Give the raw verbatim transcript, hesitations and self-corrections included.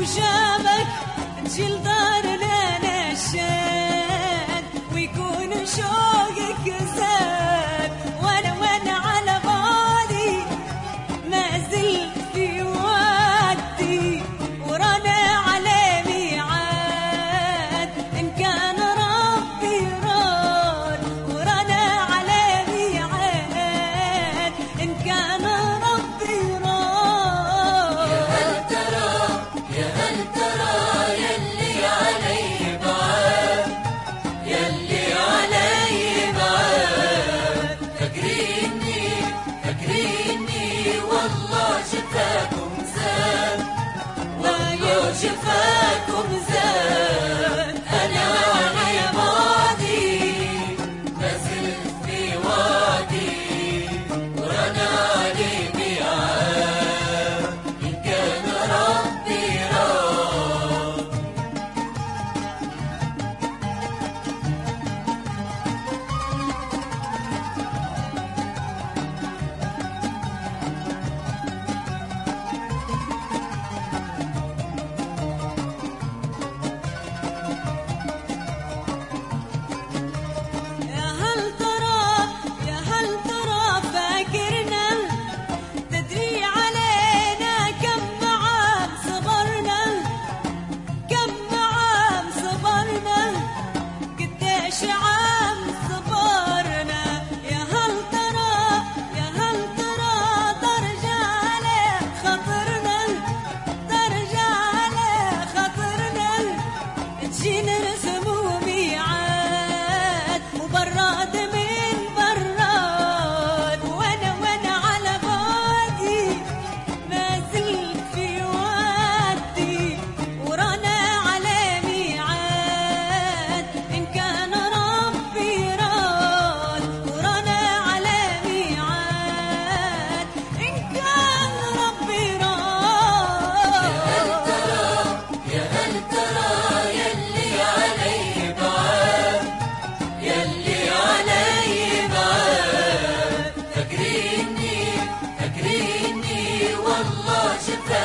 وجابك تجيل دارنا نشاد ويكون شوقك زاد وانا وانا على بالي ما زلت في وادي ورانا على ميعاد ان كان ربي راد ورانا على ميعاد ان كان ربي راد. يا هل ترى يا هل ترى يلي علي بعاد يلي علي بعاد فاكريني فاكريني والله شفاكم زاد والله شفاكم زاد أنا على بعدي ما زلت في وادي ورانا علي ميعاد إن كان ربي راد. يا هل ترى يا هل ترى فاكرنا تدري علينا كم عام صبرنا كم عام صبرنا قديش عام صبرنا. يا هل ترى يا هل ترى درجة على خاطرنا درجة على خاطرنا تجي نرسموا ميعاد وبراد من براد وانا وانا على بعدي ما زلت في وادي ورانا على ميعاد ان كان ربي راد ورانا على ميعاد ان كان ربي راد. يا هل ترى يلي علي بعاد يلي علي بعاد فاكريني فاكريني والله شفاكم